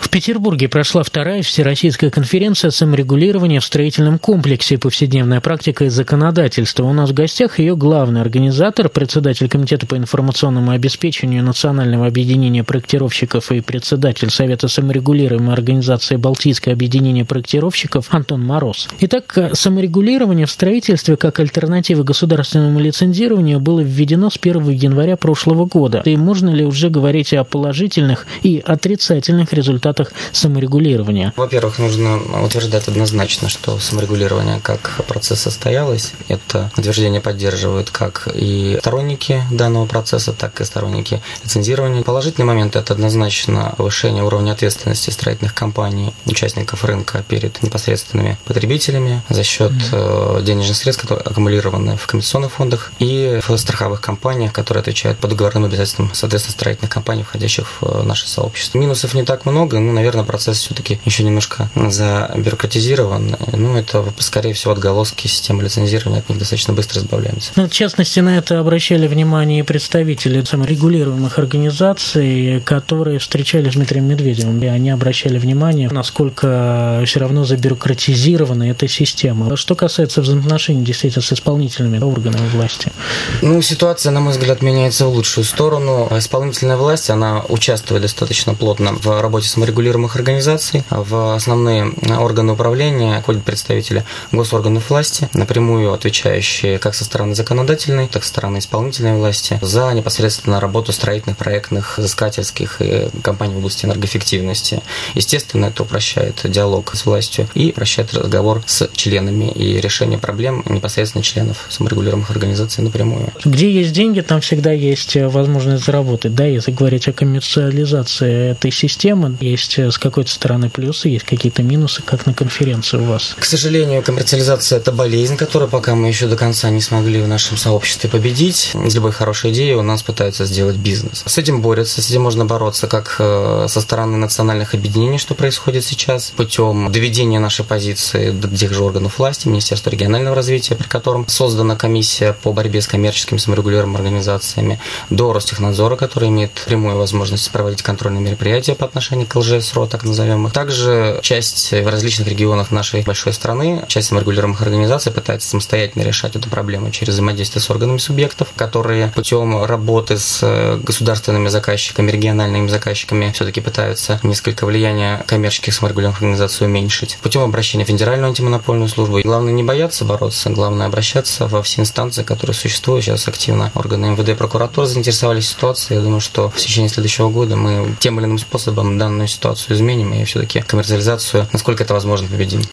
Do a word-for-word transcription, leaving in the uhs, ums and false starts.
В Петербурге прошла вторая всероссийская конференция саморегулирования в строительном комплексе «Повседневная практика и законодательство». У нас в гостях ее главный организатор, председатель Комитета по информационному обеспечению Национального объединения проектировщиков и председатель Совета саморегулируемой организации «Балтийское объединение проектировщиков» Антон Мороз. Итак, саморегулирование в строительстве как альтернатива государственному лицензированию было введено с первого января прошлого года. И можно ли уже говорить о положительных и отрицательных результатах саморегулирования? Во-первых, нужно утверждать однозначно, что саморегулирование как процесс состоялось. Это утверждение поддерживают как и сторонники данного процесса, так и сторонники лицензирования. Положительный момент – это однозначно повышение уровня ответственности строительных компаний, участников рынка перед непосредственными потребителями за счет mm-hmm. денежных средств, которые аккумулированы в комиссионных фондах и в страховых компаниях, которые отвечают по договорным обязательствам, соответственно, строительных компаний, входящих в наше сообщество. Минусов не так много, ну, наверное, процесс все-таки еще немножко забюрократизирован. Ну, это, скорее всего, отголоски системы лицензирования, от них достаточно быстро избавляемся. Ну, в частности, на это обращали внимание представители саморегулируемых организаций, которые встречались с Дмитрием Медведевым, и они обращали внимание, насколько все равно забюрократизирована эта система. Что касается взаимоотношений действительно с исполнительными органами власти? Ну, ситуация, на мой взгляд, меняется в лучшую сторону. Исполнительная власть, она участвует достаточно плотно в работе саморегулируемых организаций. В основные органы управления входят представители госорганов власти, напрямую отвечающие как со стороны законодательной, так и со стороны исполнительной власти за непосредственно работу строительных, проектных, взыскательских и компаний в области энергоэффективности. Естественно, это упрощает диалог с властью и упрощает разговор с членами и решение проблем непосредственно членов саморегулируемых организаций напрямую. Где есть деньги, там всегда есть возможность заработать. Да, если говорить о коммерциализации этой системы, есть с какой-то стороны плюсы, есть какие-то минусы, как на конференции у вас? К сожалению, коммерциализация – это болезнь, которую пока мы еще до конца не смогли в нашем сообществе победить. Из любой хорошей идеи у нас пытаются сделать бизнес. С этим борются, с этим можно бороться как со стороны национальных объединений, что происходит сейчас, путем доведения нашей позиции до тех же органов власти, Министерства регионального развития, при котором создана комиссия по борьбе с коммерческими саморегулируемыми организациями, до Ростехнадзора, который имеет прямую возможность проводить контрольные мероприятия по отношению к ЛЖСРО, так назовем их. Также часть в различных регионах нашей большой страны, часть саморегулируемых организаций пытается самостоятельно решать эту проблему через взаимодействие с органами субъектов, которые путем работы с государственными заказчиками, региональными заказчиками все-таки пытаются несколько влияния коммерческих саморегулируемых организаций уменьшить. Путем обращения в Федеральную антимонопольную службу. Главное не бояться бороться, главное обращаться во все инстанции, которые существуют. Сейчас активно органы эм вэ дэ и прокуратура заинтересовались ситуацией. Я думаю, что в течение следующего года мы тем или иным способом данную ситуацию изменим и все-таки коммерциализацию, насколько это возможно, победим.